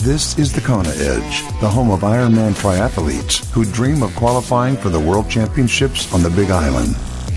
This is the Kona Edge, the home of Ironman triathletes who dream of qualifying for the World Championships on the Big Island.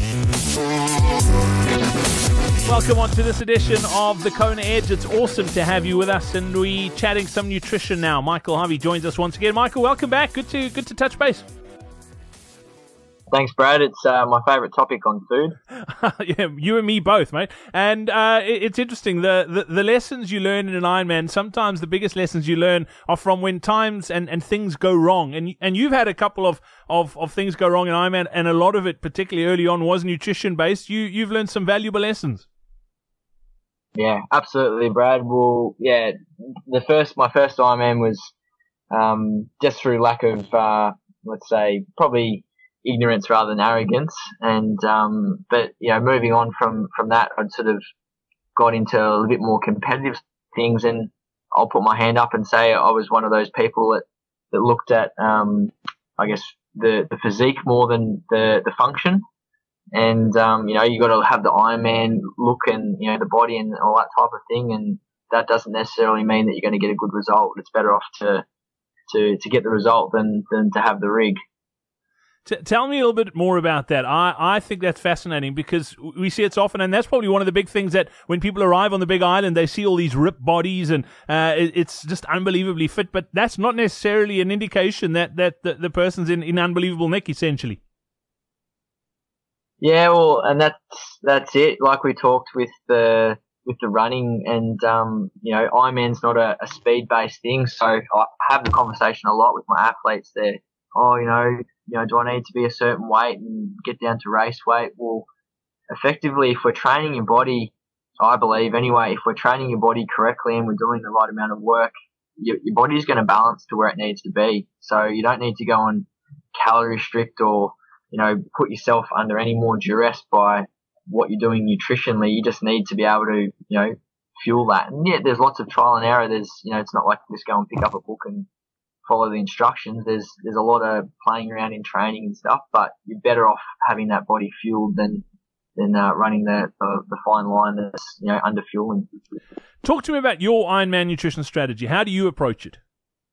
Welcome on to this edition of the Kona Edge. It's awesome to have you with us, and we're chatting some nutrition now. Michael Harvey joins us once again. Michael, welcome back. Good to touch base. Thanks, Brad. It's my favourite topic on food. Yeah, you and me both, mate. And it's interesting, the lessons you learn in an Ironman, sometimes the biggest lessons you learn are from when times and things go wrong. And you've had a couple of things go wrong in Ironman, and a lot of it, particularly early on, was nutrition-based. You've learned some valuable lessons. Yeah, absolutely, Brad. Well, yeah, my first Ironman was just through lack of, let's say, probably ignorance rather than arrogance. And but you know, moving on from that, I'd sort of got into a little bit more competitive things, and I'll put my hand up and say I was one of those people that looked at I guess the physique more than the function. And you know, you got to have the Ironman look and, you know, the body and all that type of thing, and that doesn't necessarily mean that you're going to get a good result. It's better off to get the result than to have the rig. Tell me a little bit more about that. I think that's fascinating because we see it so often, and that's probably one of the big things that when people arrive on the Big Island, they see all these ripped bodies, and it's just unbelievably fit, but that's not necessarily an indication that the person's in unbelievable nick, essentially. Yeah, well, and that's it. Like we talked with the running, and you know, Ironman's not a speed-based thing, so I have the conversation a lot with my athletes there. Oh, you know, do I need to be a certain weight and get down to race weight? Well, effectively, if we're training your body, I believe anyway, if we're training your body correctly and we're doing the right amount of work, your body's going to balance to where it needs to be. So you don't need to go and calorie restrict or, you know, put yourself under any more duress by what you're doing nutritionally. You just need to be able to, you know, fuel that. And yeah, there's lots of trial and error. There's, you know, it's not like you just go and pick up a book and follow the instructions. There's a lot of playing around in training and stuff, but you're better off having that body fueled than running the fine line that's, you know, under fueling. Talk to me about your Ironman nutrition strategy. How do you approach it?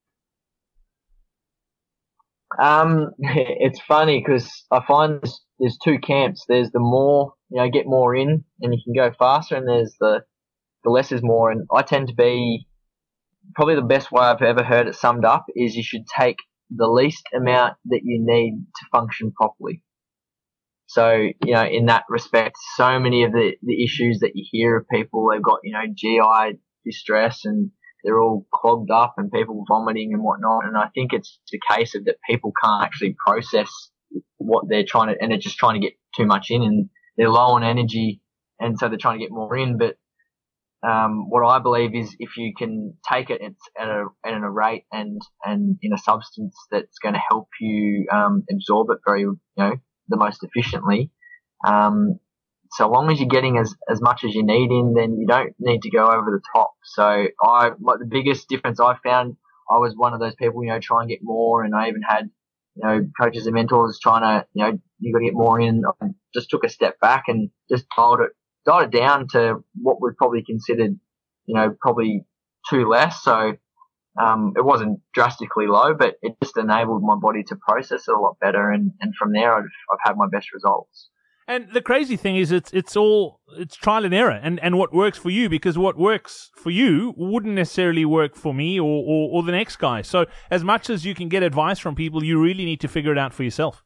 It's funny because I find there's two camps. There's the more, you know, get more in and you can go faster, and there's the less is more. And I tend to be, probably the best way I've ever heard it summed up is you should take the least amount that you need to function properly. So, you know, in that respect, so many of the issues that you hear of people, they've got, you know, GI distress and they're all clogged up and people vomiting and whatnot. And I think it's a case of that people can't actually process what they're trying to, and they're just trying to get too much in, and they're low on energy, and so they're trying to get more in. But what I believe is if you can take it at a rate and in a substance that's going to help you absorb it very, you know, the most efficiently, so long as you're getting as much as you need in, then you don't need to go over the top. So the biggest difference I found, I was one of those people, you know, try and get more, and I even had, you know, coaches and mentors trying to, you know, you got to get more in. I just took a step back and just dialed it down to what was probably considered, you know, probably too less. So it wasn't drastically low, but it just enabled my body to process it a lot better, and from there I've had my best results. And the crazy thing is it's trial and error, and what works for you, because what works for you wouldn't necessarily work for me or the next guy. So as much as you can get advice from people, you really need to figure it out for yourself.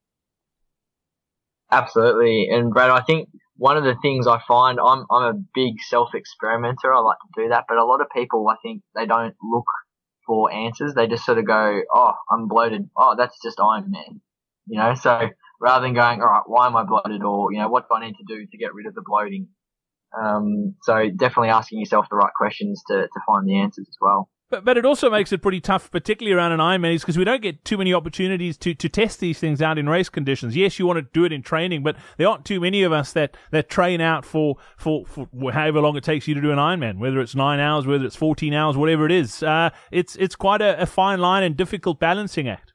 Absolutely. And Brad, I think one of the things I find, I'm a big self-experimenter. I like to do that, but a lot of people, I think they don't look for answers. They just sort of go, oh, I'm bloated. Oh, that's just Ironman. You know, so rather than going, all right, why am I bloated? Or, you know, what do I need to do to get rid of the bloating? So definitely asking yourself the right questions to find the answers as well. But it also makes it pretty tough, particularly around an Ironman, because we don't get too many opportunities to test these things out in race conditions. Yes, you want to do it in training, but there aren't too many of us that train out for however long it takes you to do an Ironman, whether it's 9 hours, whether it's 14 hours, whatever it is. It's quite a fine line and difficult balancing act.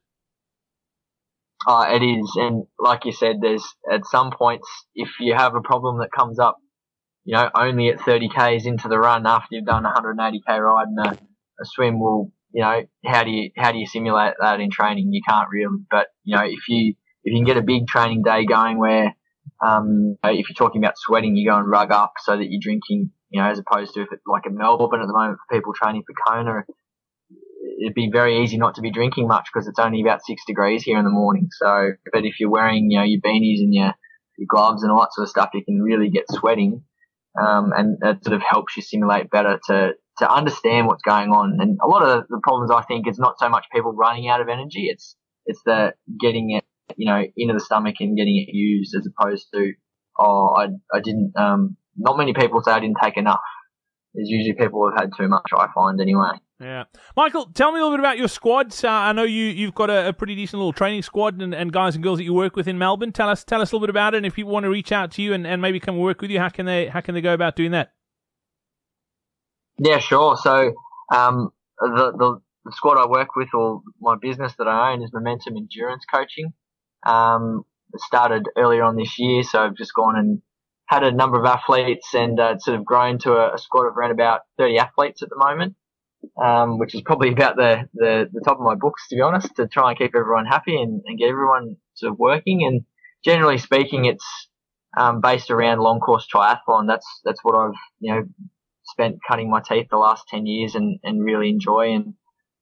It is, and like you said, there's at some points, if you have a problem that comes up, you know, only at 30 Ks into the run after you've done a 180K ride and a swim will, how do you simulate that in training? You can't really. But if you can get a big training day going where, if you're talking about sweating, you go and rug up so that you're drinking, as opposed to if it's like in Melbourne at the moment for people training for Kona, it'd be very easy not to be drinking much because it's only about 6 degrees here in the morning. So, but if you're wearing, your beanies and your gloves and all that sort of stuff, you can really get sweating. And that sort of helps you simulate better to understand what's going on. And a lot of the problems, I think, is not so much people running out of energy. It's the getting it, into the stomach and getting it used, as opposed to, I didn't, not many people say I didn't take enough. There's usually people who have had too much, I find, anyway. Yeah. Michael, tell me a little bit about your squads. I know you've got a pretty decent little training squad and guys and girls that you work with in Melbourne. Tell us a little bit about it, and if people want to reach out to you and maybe come work with you, how can they go about doing that? Yeah, sure. So the squad I work with, or my business that I own, is Momentum Endurance Coaching. It started earlier on this year, so I've just gone and had a number of athletes and sort of grown to a squad of around about 30 athletes at the moment. Which is probably about the top of my books, to be honest, to try and keep everyone happy and get everyone sort of working. And generally speaking, it's based around long course triathlon. That's what I've spent cutting my teeth the last 10 years and really enjoy, and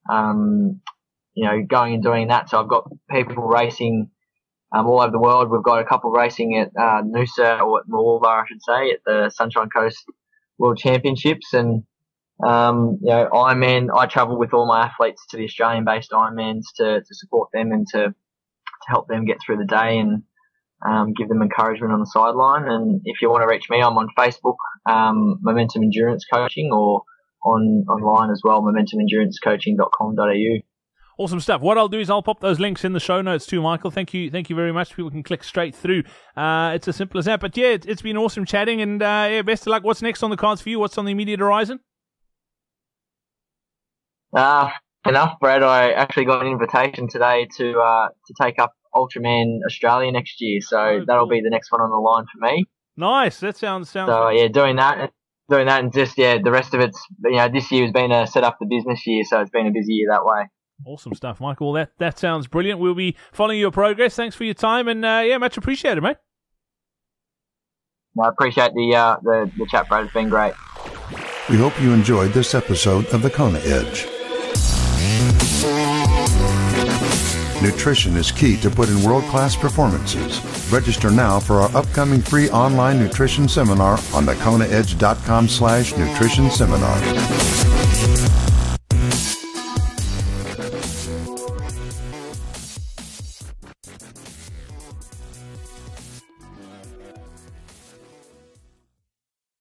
going and doing that. So I've got people racing all over the world. We've got a couple racing at Noosa, or at Mooloolaba, I should say, at the Sunshine Coast World Championships. And Ironman, I travel with all my athletes to the Australian-based Ironmans to support them and to help them get through the day and give them encouragement on the sideline. And if you want to reach me, I'm on Facebook, Momentum Endurance Coaching, or online as well, momentumendurancecoaching.com.au. Awesome stuff. What I'll do is I'll pop those links in the show notes too, Michael. Thank you very much. People can click straight through. It's as simple as that. But yeah, it's been awesome chatting, and best of luck. What's next on the cards for you? What's on the immediate horizon? Enough, Brad. I actually got an invitation today to take up Ultraman Australia next year, so that'll be the next one on the line for me. Nice. That sounds. So yeah, doing that, and just the rest of it's this year has been a set up the business year, so it's been a busy year that way. Awesome stuff, Michael. That sounds brilliant. We'll be following your progress. Thanks for your time, and much appreciated, mate. I appreciate the chat, Brad. It's been great. We hope you enjoyed this episode of the Kona Edge. Nutrition is key to put in world-class performances. Register now for our upcoming free online nutrition seminar on thekonaedge.com/nutrition seminar.